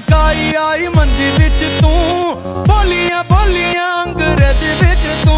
खड़काई आई मंजी विच तू बोलियां बोलियां अंग्रेज विच तू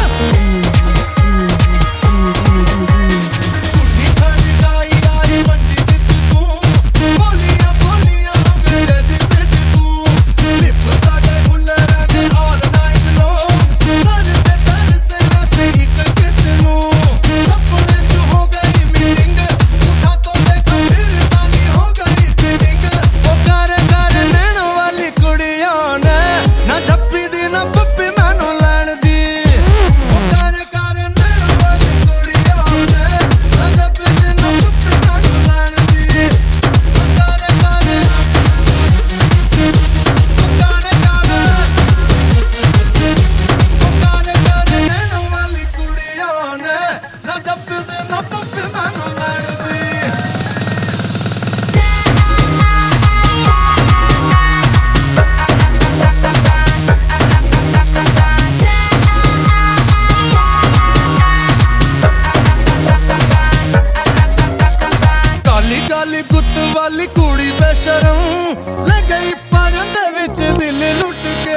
गुत वाली कुड़ी बेशरम ले गई पागल दे विच दिल लुट के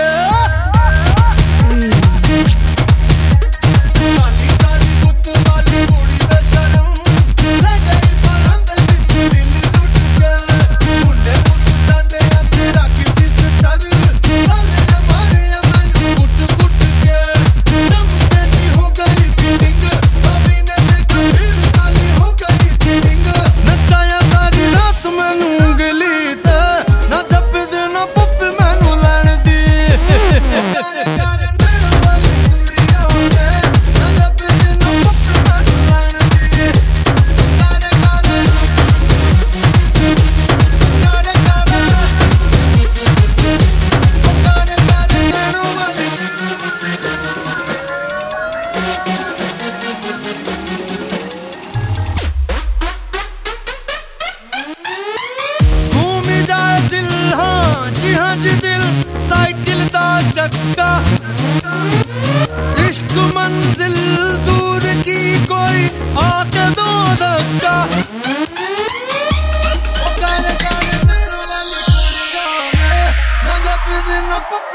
काली काली गुत वाली कुड़ी बेशरम ले गई पागल दे विच दिल लुट के मुंडे मुस डांडे तेरा किसी स्टर साले हमारे मैनू कुट कुट के चमके दी हो गई फीलिंग सभी ने देखा फिर साली हो गई फीलिंग नचाया दिल साइकिल दा चक्का इश्क मंजिल दूर की कोई आके दो धक्का कर कर मेरे वाली कुड़ियां ने ना जब दिन